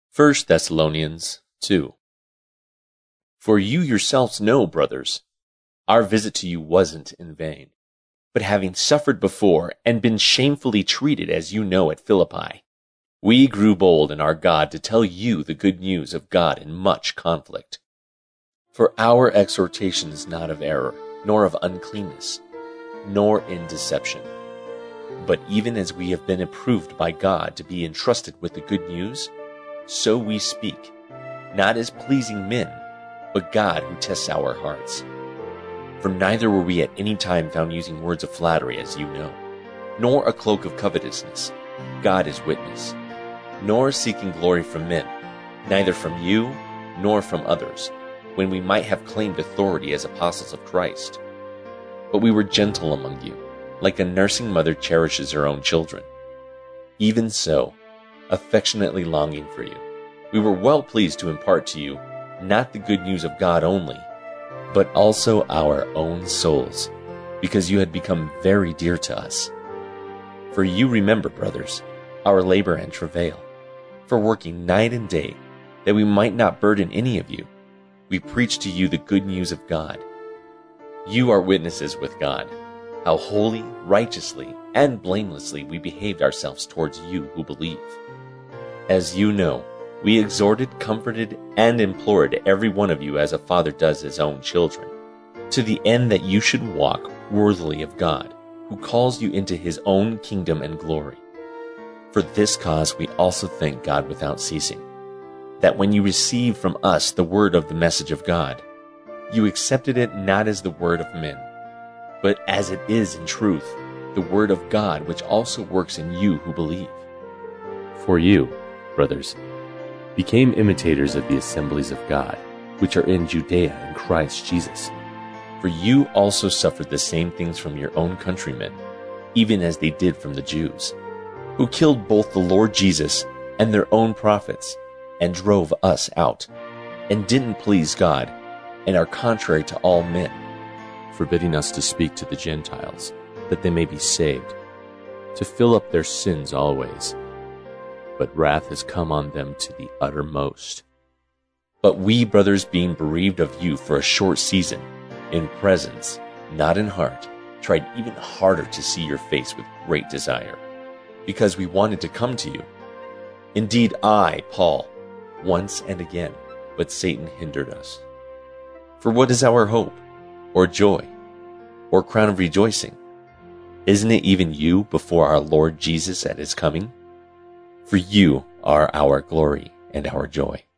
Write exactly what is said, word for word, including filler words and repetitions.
First Thessalonians two. For you yourselves know, brothers, our visit to you wasn't in vain. But having suffered before and been shamefully treated, as you know, at Philippi, we grew bold in our God to tell you the good news of God in much conflict. For our exhortation is not of error, nor of uncleanness, nor in deception. But even as we have been approved by God to be entrusted with the good news, so we speak, not as pleasing men, but God who tests our hearts. For neither were we at any time found using words of flattery, as you know, nor a cloak of covetousness, God is witness, nor seeking glory from men, neither from you nor from others, when we might have claimed authority as apostles of Christ. But we were gentle among you, like a nursing mother cherishes her own children. Even so, affectionately longing for you, we were well pleased to impart to you not the good news of God only, but also our own souls, because you had become very dear to us. For you remember, brothers, our labor and travail, for working night and day, that we might not burden any of you. We preach to you the good news of God. You are witnesses with God, how holy, righteously, and blamelessly we behaved ourselves towards you who believe. As you know, we exhorted, comforted, and implored every one of you as a father does his own children, to the end that you should walk worthily of God, who calls you into his own kingdom and glory. For this cause we also thank God without ceasing, that when you received from us the word of the message of God, you accepted it not as the word of men, but as it is in truth, the word of God, which also works in you who believe. For you, brothers, became imitators of the assemblies of God, which are in Judea in Christ Jesus. For you also suffered the same things from your own countrymen, even as they did from the Jews, who killed both the Lord Jesus and their own prophets, and drove us out, and didn't please God, and are contrary to all men, forbidding us to speak to the Gentiles, that they may be saved, to fill up their sins always. But wrath has come on them to the uttermost. But we, brothers, being bereaved of you for a short season, in presence, not in heart, tried even harder to see your face with great desire, because we wanted to come to you. Indeed, I, Paul, once and again, but Satan hindered us. For what is our hope, or joy, or crown of rejoicing? Isn't it even you before our Lord Jesus at his coming? For you are our glory and our joy.